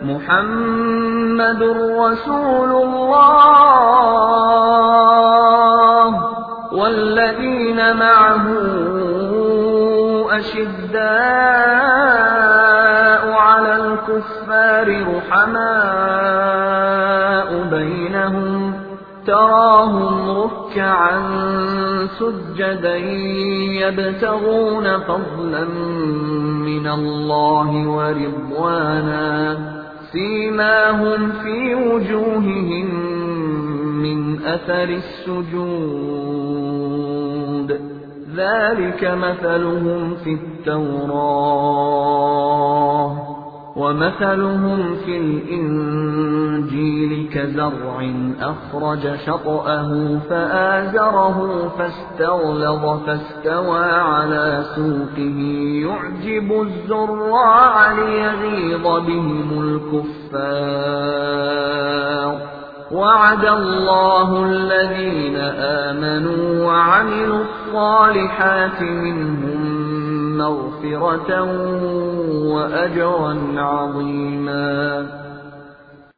محمد رسول الله والذين معه أشداء على الكفار رحماء بينهم تراهم ركعا سجدا يبتغون فضلا من الله ورضوانا سيماهم في وجوههم من أثر السجود ذلك مثلهم في التوراة ومثلهم في الإنجيل كزرع أخرج شطأه فآزره فاستغلظ فاستوى على سوقه يعجب الزراع ليغيظ بهم الكفار وعد الله الذين آمنوا وعملوا الصالحات منهم مغفرة وأجرا عظيما.